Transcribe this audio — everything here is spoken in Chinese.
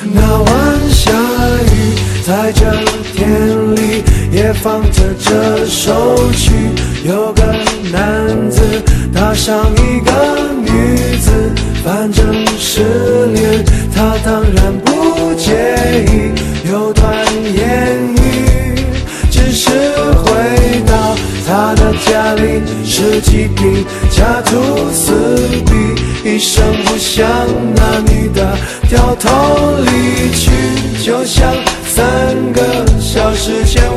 那晚下雨，在这天里也放着这首曲。有个男子搭上一个女子，反正失恋，他当然不介意有段言语，只是回到他的家里，十几瓶家徒四壁，一声不响，那女的掉头离去，就像3个小时前